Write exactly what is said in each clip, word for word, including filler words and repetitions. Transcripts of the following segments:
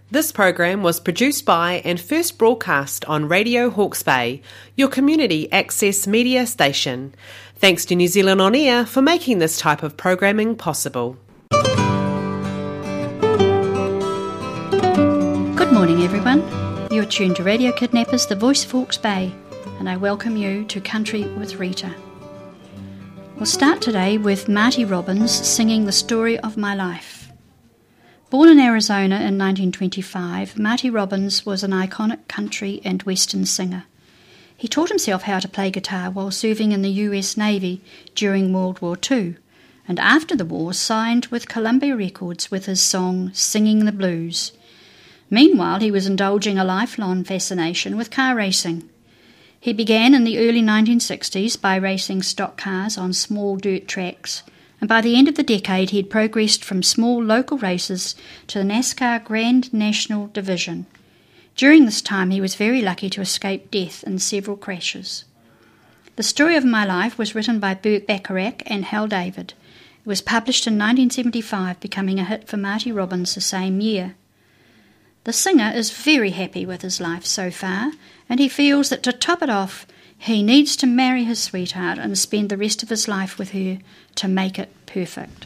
This program was produced by and first broadcast on Radio Hawke's Bay, your community access media station. Thanks to New Zealand On Air for making this type of programming possible. Good morning, everyone. You're tuned to Radio Kidnappers, the voice of Hawke's Bay, and I welcome you to Country with Rita. We'll start today with Marty Robbins singing The Story of My Life. Born in Arizona in nineteen twenty-five, Marty Robbins was an iconic country and western singer. He taught himself how to play guitar while serving in the U S Navy during World War Two, and after the war signed with Columbia Records with his song Singing the Blues. Meanwhile, he was indulging a lifelong fascination with car racing. He began in the early nineteen sixties by racing stock cars on small dirt tracks, and by the end of the decade he had progressed from small local races to the NASCAR Grand National Division. During this time he was very lucky to escape death in several crashes. The Story of My Life was written by Burt Bacharach and Hal David. It was published in nineteen seventy-five, becoming a hit for Marty Robbins the same year. The singer is very happy with his life so far, and he feels that to top it off, he needs to marry his sweetheart and spend the rest of his life with her to make it perfect.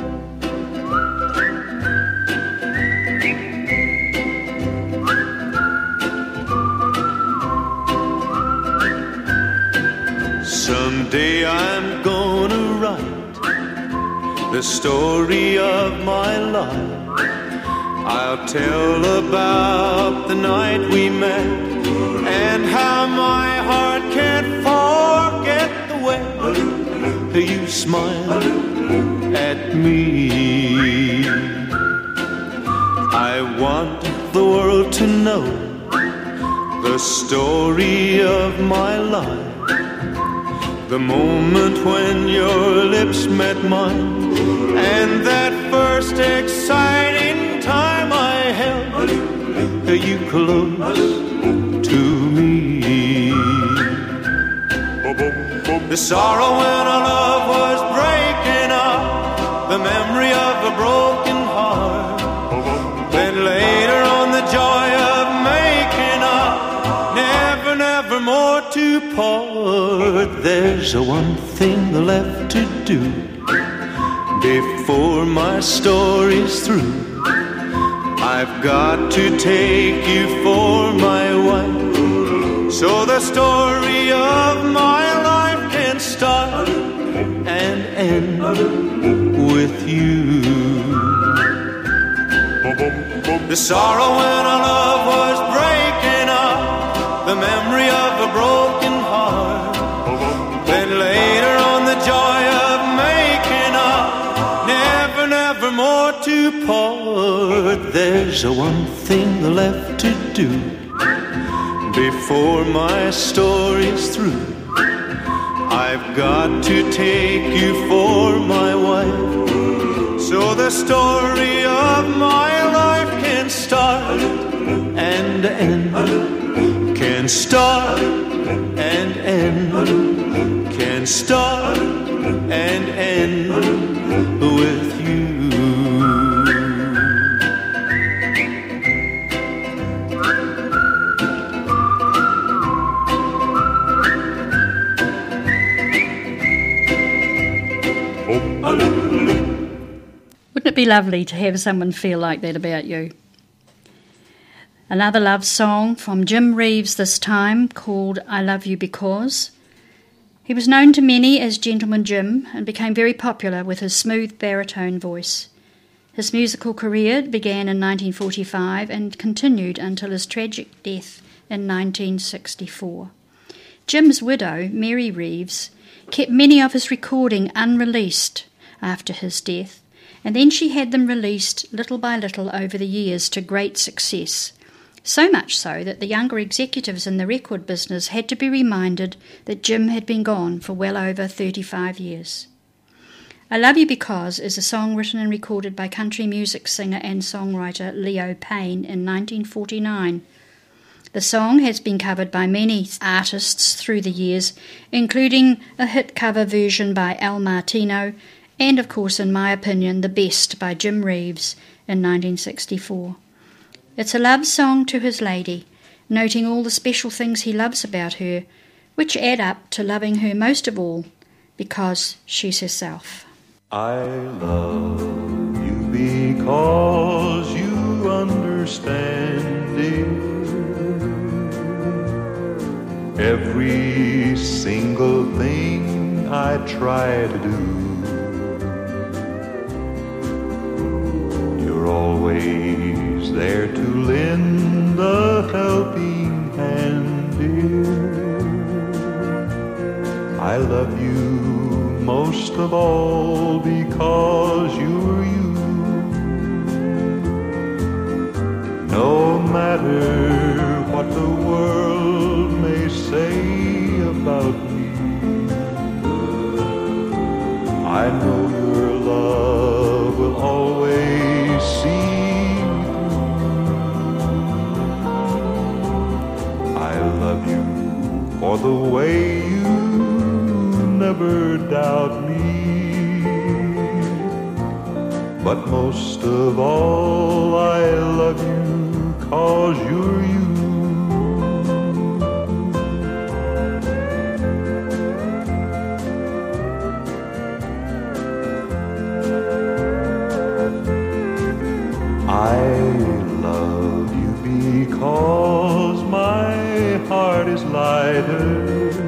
Someday I'm gonna write the story of my life. I'll tell about the night we met and how my heart can't forget the way you smiled at me. I want the world to know the story of my life, the moment when your lips met mine, and that first exciting time I held you close to me. The sorrow when our love was breaking up, the memory of a broken heart, then later on the joy of making up, never, never more to part. There's a one thing left to do before my story's through. I've got to take you for my wife, so the story of my life can start and end with you. The sorrow when our love was breaking up, the memory of a broken heart, then later on the joy of making up, never, never more to part. There's a one thing left to do before my story's through. I've got to take you for my wife, so the story of my life can start and end, can start and end, can start and end with you. Wouldn't it be lovely to have someone feel like that about you? Another love song from Jim Reeves this time, called I Love You Because. He was known to many as Gentleman Jim and became very popular with his smooth baritone voice. His musical career began in nineteen forty-five and continued until his tragic death in nineteen sixty-four. Jim's widow, Mary Reeves, kept many of his recording unreleased after his death, and then she had them released little by little over the years to great success, so much so that the younger executives in the record business had to be reminded that Jim had been gone for well over thirty-five years. I Love You Because is a song written and recorded by country music singer and songwriter Leo Payne in nineteen forty-nine. The song has been covered by many artists through the years, including a hit cover version by Al Martino and, of course, in my opinion, the best by Jim Reeves in nineteen sixty-four. It's a love song to his lady, noting all the special things he loves about her, which add up to loving her most of all, because she's herself. I love you because you understand, dear, every single thing I try to do. You're always there to lend a helping hand, dear. I love you most of all because you're you. No matter what the world may say about me, I know your love will always see me through. I love you for the way you never doubt me, but most of all I love you 'cause you're you. I love you because my heart is lighter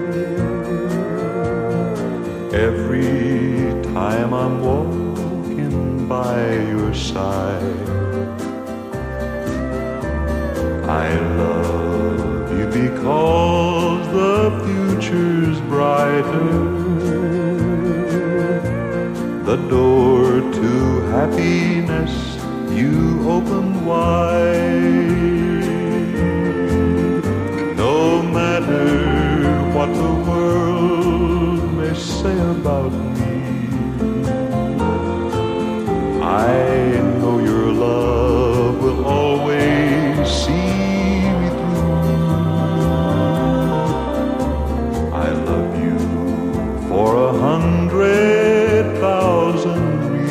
every time I'm walking by your side. I love you because the future's brighter, the door to happiness you open wide. No matter what the world may say about me, I know your love will always see me through. I love you for a hundred thousand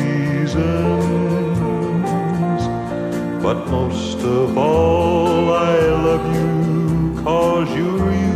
reasons, but most of all I love you 'cause you're you.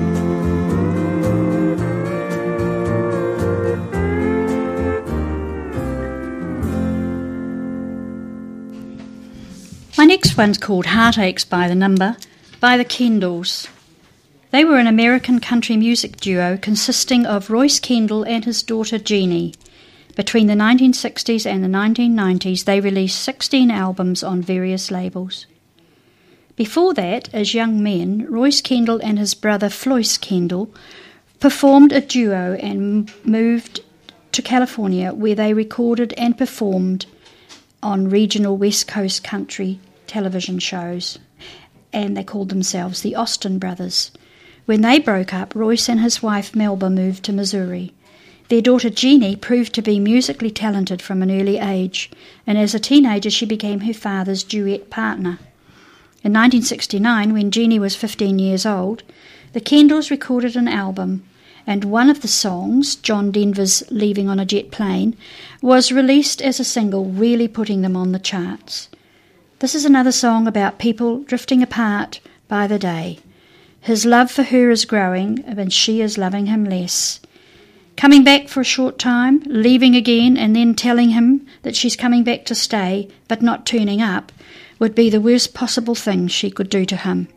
My next one's called Heartaches by the Number by the Kendalls. They were an American country music duo consisting of Royce Kendall and his daughter Jeannie. Between the nineteen sixties and the nineteen nineties, they released sixteen albums on various labels. Before that, as young men, Royce Kendall and his brother Floyce Kendall performed a duo and moved to California, where they recorded and performed on regional West Coast country television shows, and they called themselves the Austin Brothers. When they broke up, Royce and his wife Melba moved to Missouri. Their daughter Jeannie proved to be musically talented from an early age, and as a teenager she became her father's duet partner. In nineteen sixty-nine, when Jeannie was fifteen years old, the Kendalls recorded an album, and one of the songs, John Denver's Leaving on a Jet Plane, was released as a single, really putting them on the charts. This is another song about people drifting apart by the day. His love for her is growing, and she is loving him less. Coming back for a short time, leaving again, and then telling him that she's coming back to stay, but not turning up, would be the worst possible thing she could do to him.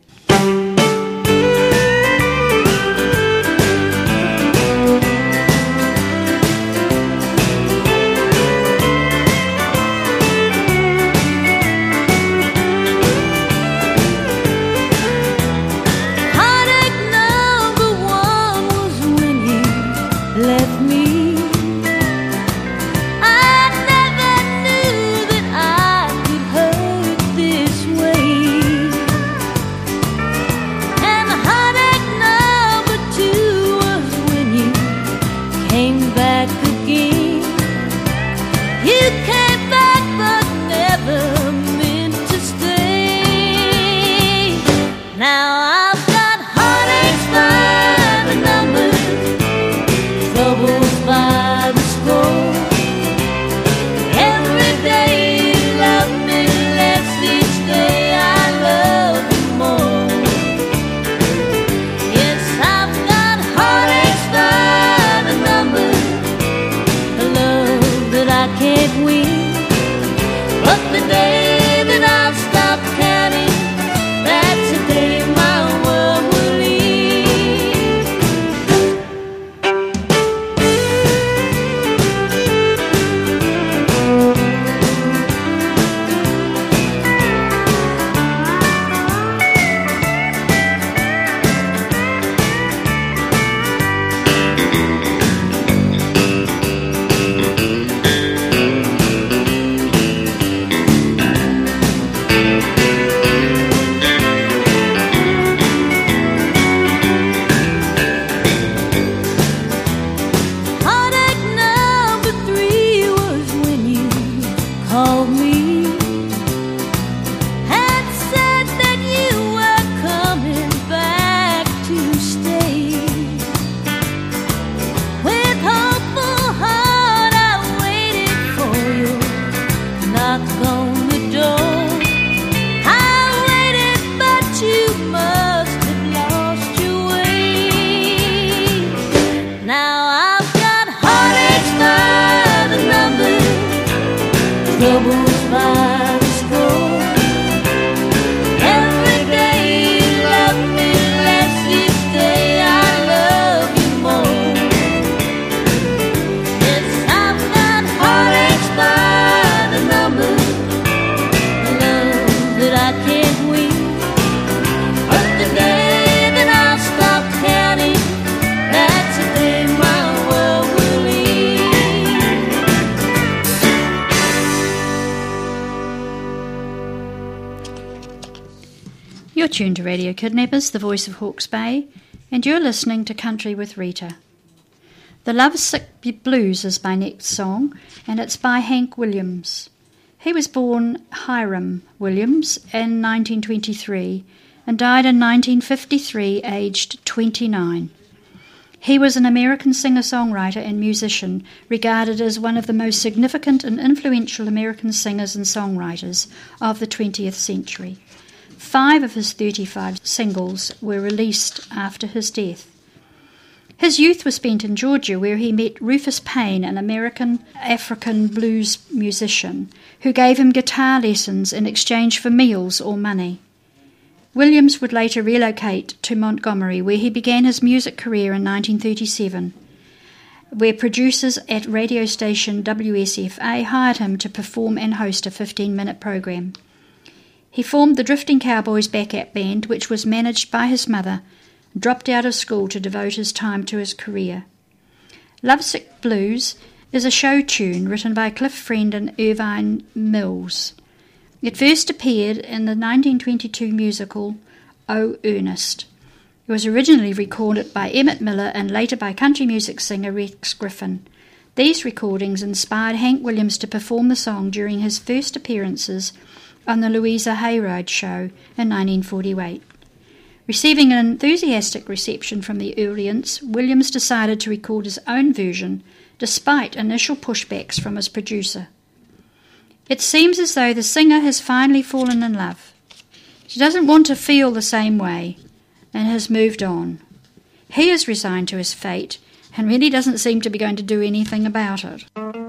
You're tuned to Radio Kidnappers, the voice of Hawke's Bay, and you're listening to Country with Rita. The Lovesick Blues is my next song, and it's by Hank Williams. He was born Hiram Williams in nineteen twenty-three and died in nineteen fifty-three, aged twenty-nine. He was an American singer-songwriter and musician, regarded as one of the most significant and influential American singers and songwriters of the twentieth century. Five of his thirty-five singles were released after his death. His youth was spent in Georgia, where he met Rufus Payne, an American African blues musician, who gave him guitar lessons in exchange for meals or money. Williams would later relocate to Montgomery, where he began his music career in nineteen thirty-seven, where producers at radio station W S F A hired him to perform and host a fifteen-minute program. He formed the Drifting Cowboys backup band, which was managed by his mother, dropped out of school to devote his time to his career. Lovesick Blues is a show tune written by Cliff Friend and Irvine Mills. It first appeared in the nineteen twenty-two musical Oh Ernest. It was originally recorded by Emmett Miller and later by country music singer Rex Griffin. These recordings inspired Hank Williams to perform the song during his first appearances on the Louisa Hayride Show in nineteen forty-eight. Receiving an enthusiastic reception from the audience, Williams decided to record his own version, despite initial pushbacks from his producer. It seems as though the singer has finally fallen in love. She doesn't want to feel the same way, and has moved on. He is resigned to his fate, and really doesn't seem to be going to do anything about it.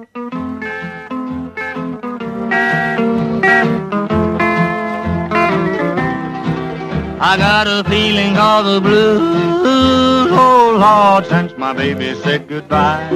I got a feeling of the blues, oh Lord, since my baby said goodbye.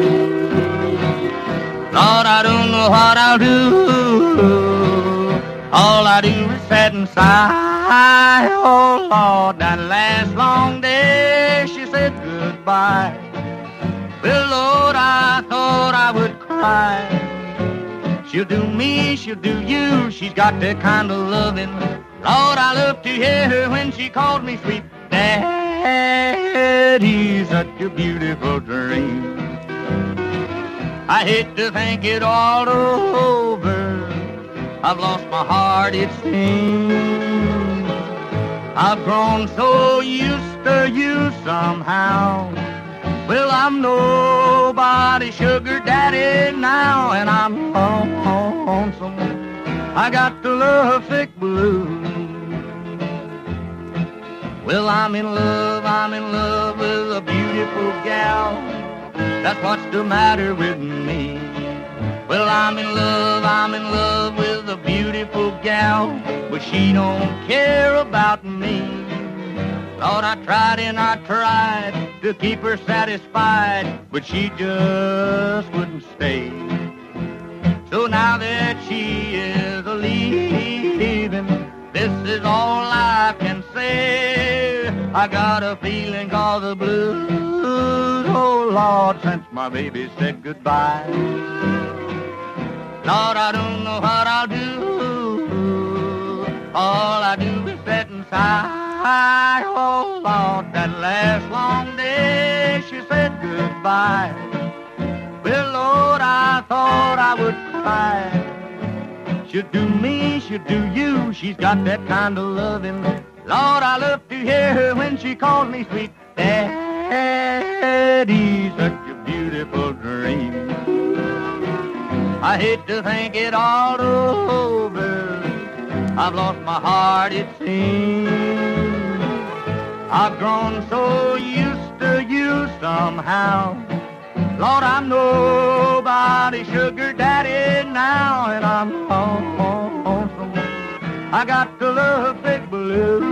Lord, I don't know what I'll do. All I do is sit and sigh. Oh Lord, that last long day she said goodbye. Well, Lord, I thought I would cry. She'll do me, she'll do you. She's got that kind of loving. Lord, I love to hear her when she called me sweet Daddy, such a beautiful dream. I hate to think it all over. I've lost my heart, it seems. I've grown so used to you somehow. Well, I'm nobody's sugar daddy now, and I'm lonesome. I got the lovesick blues. Well, I'm in love, I'm in love with a beautiful gal. That's what's the matter with me. Well, I'm in love, I'm in love with a beautiful gal, but she don't care about me. Lord, I tried and I tried to keep her satisfied, but she just wouldn't stay. So now that she is a-leaving, this is all I can say. I got a feeling of the blues, oh Lord, since my baby said goodbye. Lord, I don't know what I'll do. All I do is sit and sigh. Oh Lord, that last long day she said goodbye. Well, Lord, I thought I would cry. She'll do me, she'll do you. She's got that kind of loving. Lord, I love to hear her when she calls me sweet Daddy, such a beautiful dream. I hate to think it all over. I've lost my heart, it seems. I've grown so used to you somehow. Lord, I'm nobody's sugar daddy now, and I'm lonesome. I got the lovesick blues.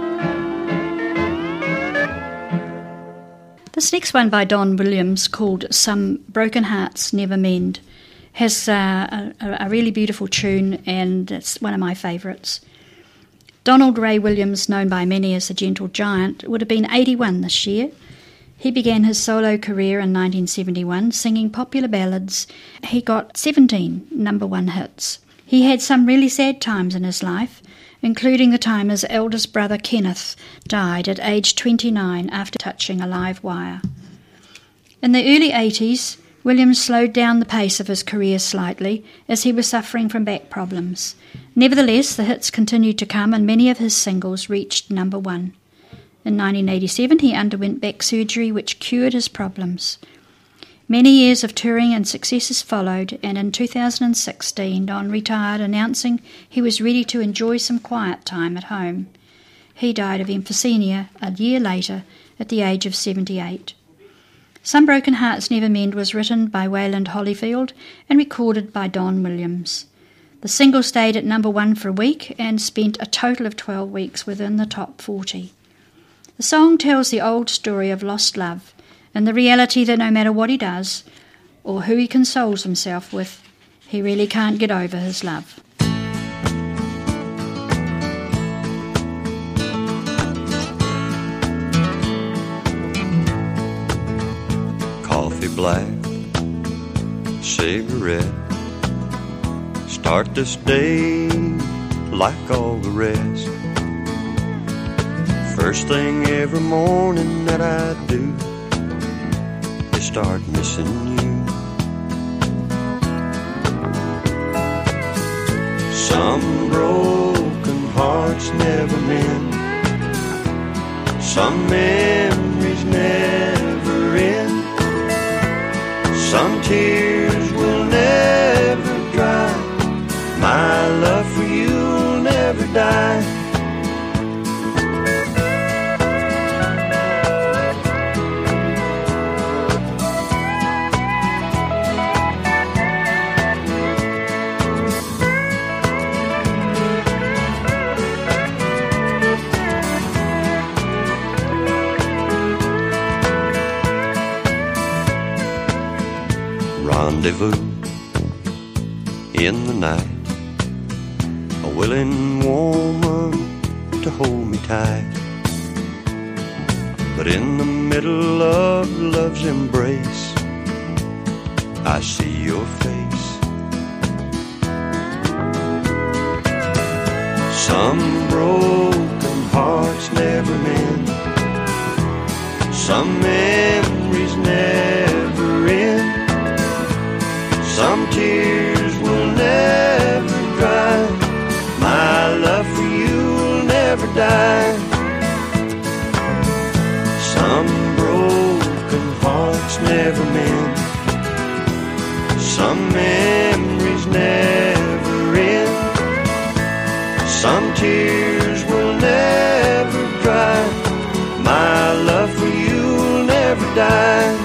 This next one by Don Williams, called Some Broken Hearts Never Mend, has uh, a, a really beautiful tune, and it's one of my favourites. Donald Ray Williams, known by many as the Gentle Giant, would have been eighty-one this year. He began his solo career in nineteen seventy-one, singing popular ballads. He got seventeen number one hits. He had some really sad times in his life, including the time his eldest brother Kenneth died at age twenty-nine after touching a live wire. In the early eighties, Williams slowed down the pace of his career slightly as he was suffering from back problems. Nevertheless, the hits continued to come and many of his singles reached number one. In nineteen eighty-seven, he underwent back surgery which cured his problems. Many years of touring and successes followed, and in two thousand sixteen, Don retired, announcing he was ready to enjoy some quiet time at home. He died of emphysema a year later at the age of seventy-eight. Some Broken Hearts Never Mend was written by Wayland Holyfield and recorded by Don Williams. The single stayed at number one for a week and spent a total of twelve weeks within the top forty. The song tells the old story of lost love and the reality that no matter what he does or who he consoles himself with, he really can't get over his love. Coffee black, cigarette, start this day like all the rest. First thing every morning that I do is start missing you. Some broken hearts never mend, some memories never end, some tears will never dry, my love for you will never die. Rendezvous in the night, a willing woman to hold me tight, but in the middle of love's embrace I see your face. Some broken hearts never mend, some memories never end, some tears will never dry, my love for you will never die. Some broken hearts never mend, some memories never end, some tears will never dry, my love for you will never die.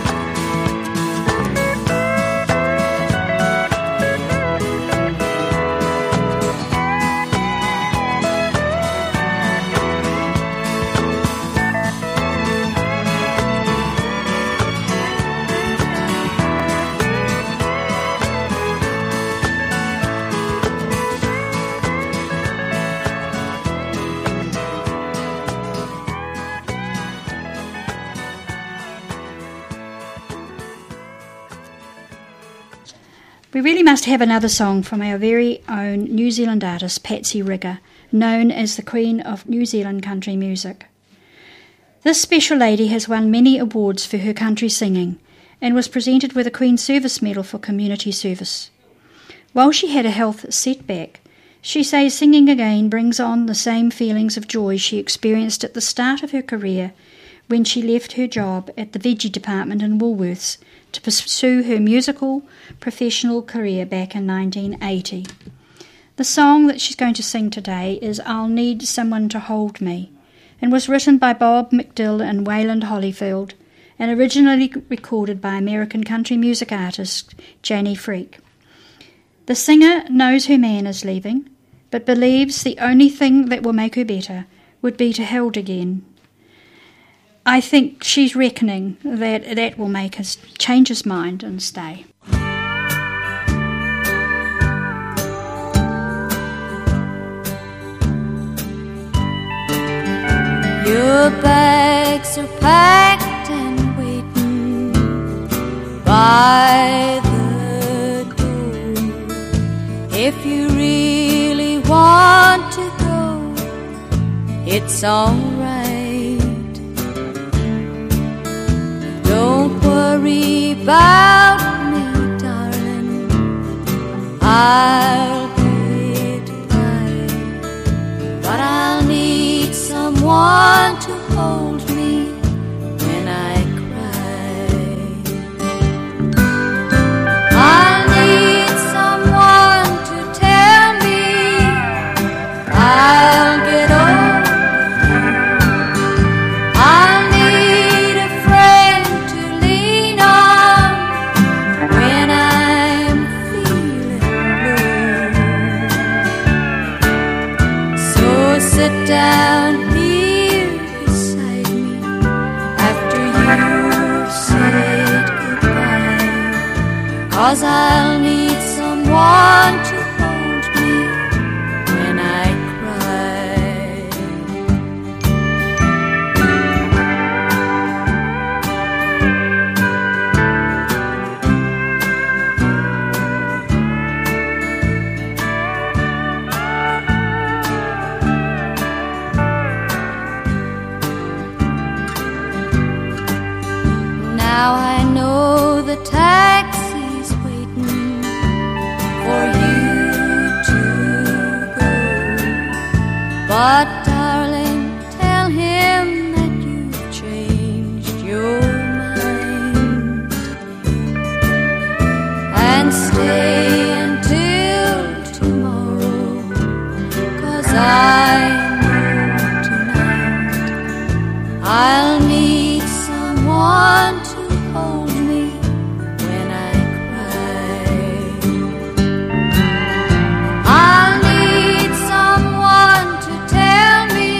We really must have another song from our very own New Zealand artist Patsy Rigger, known as the Queen of New Zealand country music. This special lady has won many awards for her country singing and was presented with a Queen's Service Medal for community service. While she had a health setback, she says singing again brings on the same feelings of joy she experienced at the start of her career when she left her job at the veggie department in Woolworths to pursue her musical professional career back in nineteen eighty. The song that she's going to sing today is I'll Need Someone to Hold Me, and was written by Bob McDill and Wayland Holyfield, and originally recorded by American country music artist Janie Freak. The singer knows her man is leaving, but believes the only thing that will make her better would be to held again. I think she's reckoning that that will make us change his mind and stay. Your bags are packed and waiting by the door. If you really want to go, it's alright. Don't worry about me, darling, I'll get by. But I'll need someone to hold me when I cry. I'll need someone to tell me I'll get over. I'll need a friend to lean on when I'm feeling blue. So sit down here beside me after you've said goodbye, 'cause I'll need someone to hold me when I cry. Now I know the taxi's waiting for you to go, but darling, tell him that you've changed your mind and stay until tomorrow, 'cause I know tonight I'll need someone to hold me when I cry. I'll need someone to tell me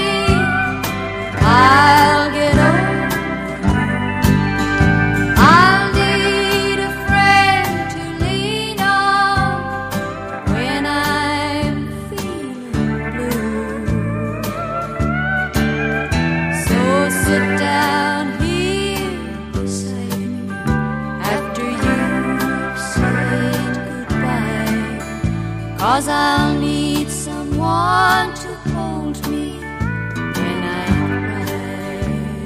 I'll get over. I'll need a friend to lean on when I'm feeling blue. So sit down here beside me after you've said goodbye, 'cause I'll need someone to hold me when I cry.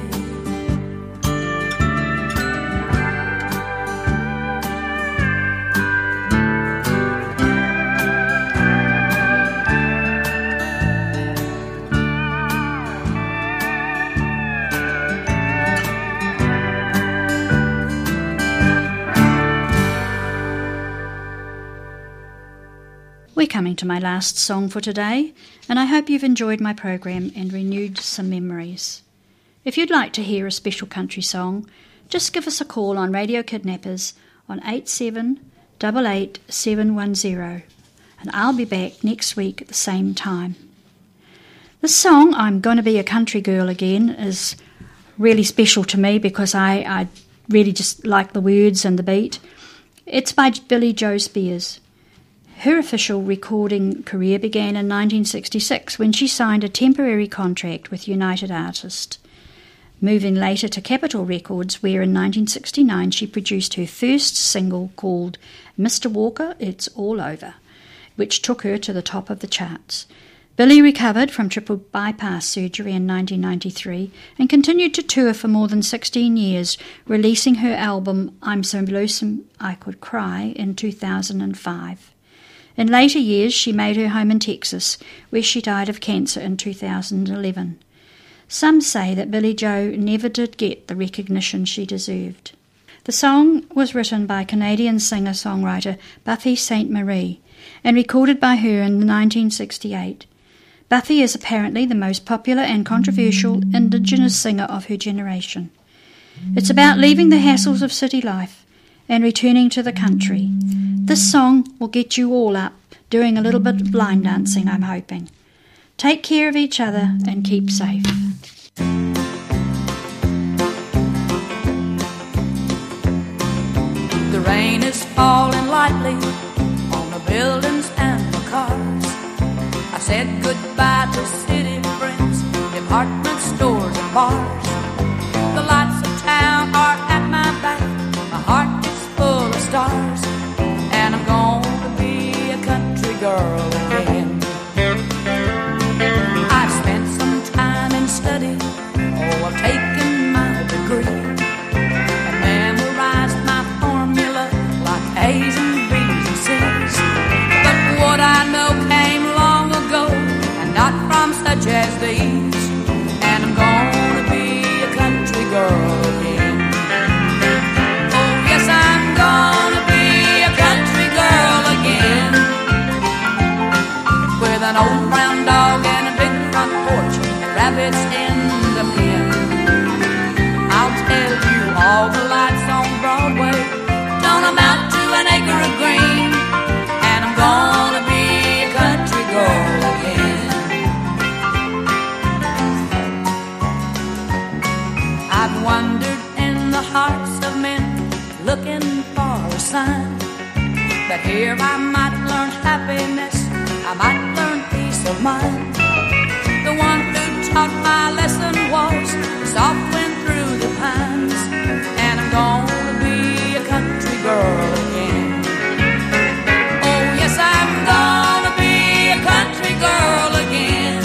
We're coming to my last song for today, and I hope you've enjoyed my program and renewed some memories. If you'd like to hear a special country song, just give us a call on Radio Kidnappers on eight seven eight eight seven one zero, and I'll be back next week at the same time. This song, I'm Gonna Be a Country Girl Again, is really special to me because I, I really just like the words and the beat. It's by Billie Joe Spears. Her official recording career began in nineteen sixty-six when she signed a temporary contract with United Artists, moving later to Capitol Records, where in nineteen sixty-nine she produced her first single called Mister Walker, It's All Over, which took her to the top of the charts. Billie recovered from triple bypass surgery in nineteen ninety-three and continued to tour for more than sixteen years, releasing her album I'm So Lonesome I Could Cry in two thousand five. In later years, she made her home in Texas, where she died of cancer in two thousand eleven. Some say that Billie Joe never did get the recognition she deserved. The song was written by Canadian singer-songwriter Buffy Sainte-Marie and recorded by her in nineteen sixty-eight. Buffy is apparently the most popular and controversial Indigenous singer of her generation. It's about leaving the hassles of city life and returning to the country. This song will get you all up, doing a little bit of line dancing, I'm hoping. Take care of each other and keep safe. The rain is falling lightly on the buildings and the cars. I said goodbye to city friends, department stores and bars. The lights of town are at my back, my heart is full of stars, and I'm going to be a country girl again. I've spent some time rabbits in the pen. I'll tell you all the lights on Broadway don't amount to an acre of green, and I'm gonna be a country girl again. I've wandered in the hearts of men looking for a sign that here I might learn happiness, I might learn peace of mind. The one who taught my lesson was the soft wind through the pines, and I'm gonna be a country girl again. Oh yes, I'm gonna be a country girl again,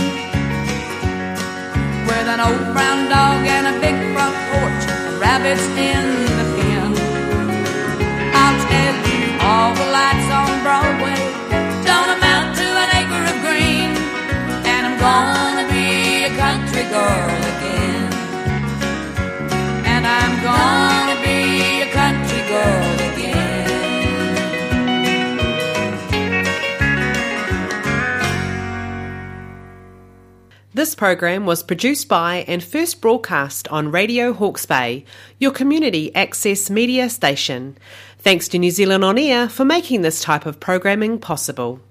with an old brown dog and a big front porch and rabbits in the pen. I'll tell you all the lights on Broadway don't amount to an acre of green, and I'm gonna be a country girl again. And I'm gonna be a country girl again. This program was produced by and first broadcast on Radio Hawke's Bay, your community access media station. Thanks to New Zealand On Air for making this type of programming possible.